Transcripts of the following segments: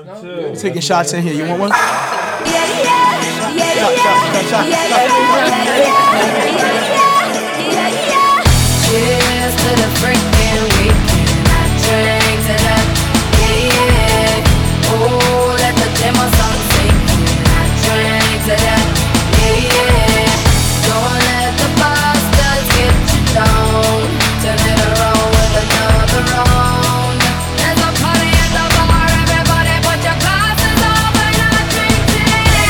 Taking shots in here. You want one? Cheers to the freaking weekend. I drink to that, yeah. Oh, let the demo song sing. I drink to that, yeah. Don't let the bastards get you down. Turn it around with another round. There's a party at the bar. Everybody put your glasses up and I drink to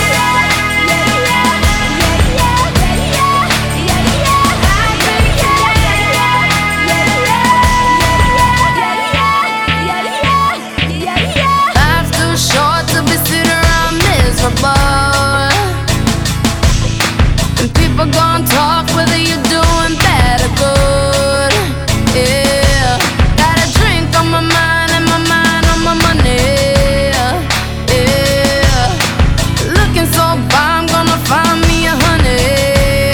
Life's too short to be sitting around miserable. And people gon' talk whether you're doing bad or good. Yeah, got a drink on my mind and my mind on my money. Yeah, looking so fine, I'm gonna find me a honey.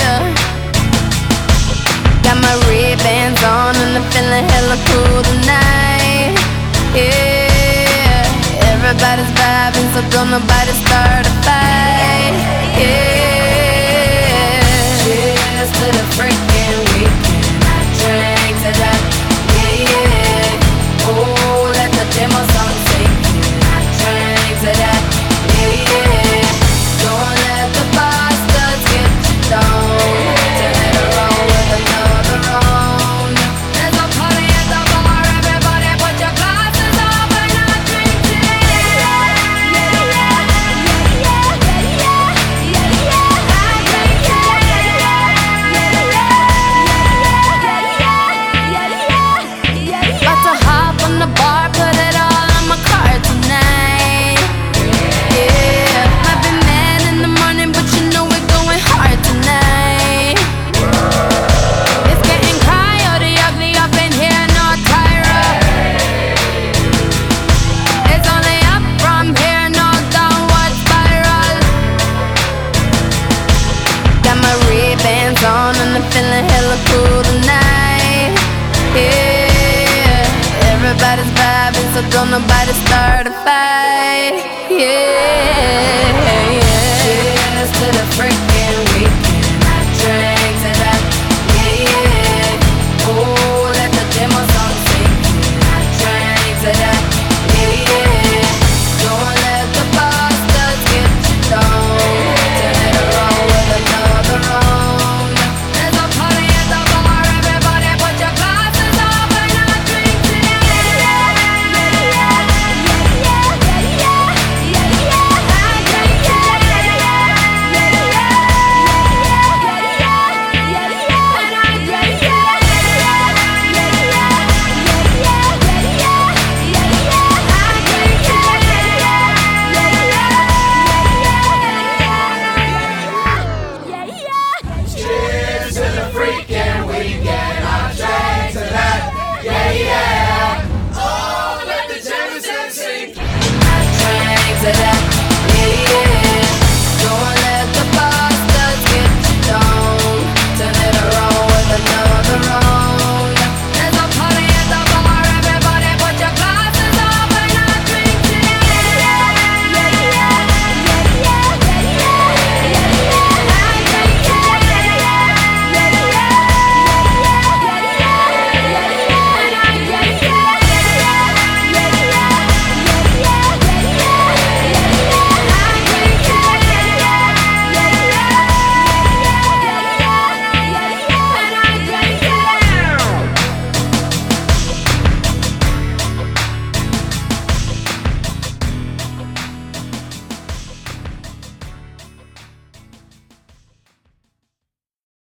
Got my Ray-Bans on and I'm feeling hella cool tonight. Yeah, everybody's vibing, so don't nobody start a fight. Yeah, cheers to the freaking weekend. I drink to that, yeah. Oh, let the demo song sing. I drink to that, yeah. Don't let the bastards get you down. Turn it around with another round. There's a party at the bar. Everybody put your glasses up and I drink to About to hop on the bar, put it all on my card tonight. Yeah, might be mad in the morning, but you know we're going hard tonight. It's getting coyote ugly up in here, no Tyra. It's only up from here, no downward spiral. Got my Ray-Bans on and I'm feeling hella cool tonight. Yeah, everybody's vibing, so don't nobody start a fight. Yeah, cheers to the freak.